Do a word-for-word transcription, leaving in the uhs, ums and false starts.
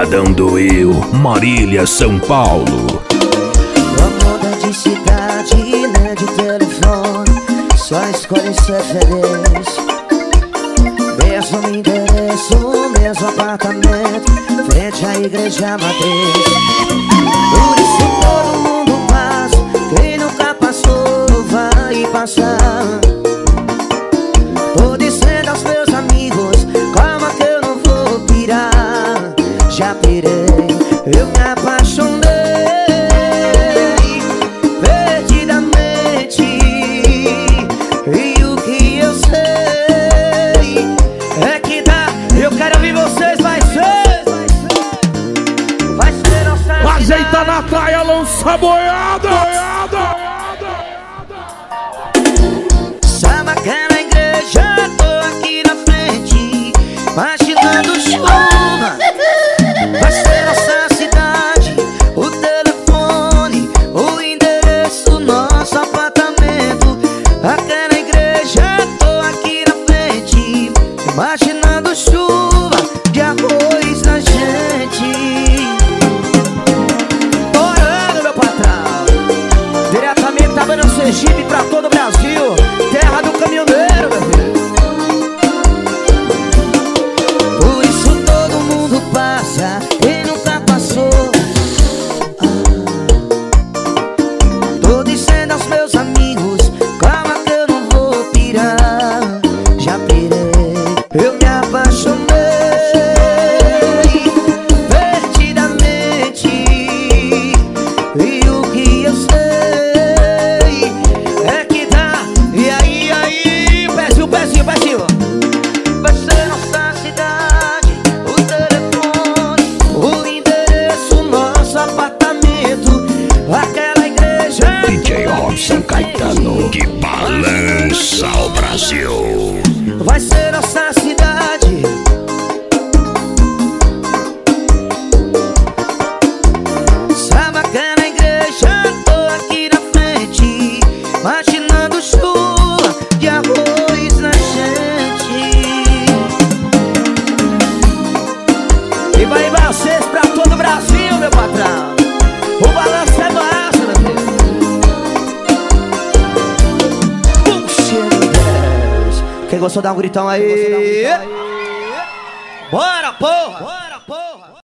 Pancadão do Eu, Marília, São Paulo. Não muda de cidade, nem de telefone, só escolhe ser feliz. Mesmo endereço, mesmo apartamento, frente à igreja matriz. Por isso todo mundo passa, quem nunca passou vai passar. Tô dizendo aos meus amigos, calma que eu não vou pirar. Já pirei, eu me apaixonei perdidamente. E o que eu sei é que dá. Eu quero ouvir vocês, vai ser, vai ser nossa. Ajeita na praia, lança boiada, boiada. Sabe aquela igreja? Tô aqui na frente, imaginando chuva. Vai ser nossa cidade, o telefone, o endereço, nosso apartamento. Aquela igreja, tô aqui na frente, imaginando chuva de arroz na gente. Tô orando, meu patrão, diretamente da Banda Sergipe pra todo o Brasil, terra do caminhoneiro, meu filho. Por isso todo mundo passa, quem nunca passou. ah. Tô dizendo aos meus amigos, calma que eu não vou pirar. Já pirei, eu me apaixonei perdidamente. E o que eu sei é que dá. E aí, aí, pezinho, pezinho, pezinho. Vai ser nossa cidade, o telefone, o endereço, nosso apartamento. Aquela igreja D J Robson Caetano, que balança o Brasil. vai ser nossa cidade. Sabe aquela igreja? Tô aqui na frente, imaginando chuva de arroz na gente. E vai vocês pra todo o Brasil, meu patrão. O balanço é massa, meu filho. Puxa, Deus. Quem gostou dá um gritão aí. Bora, porra! Bora!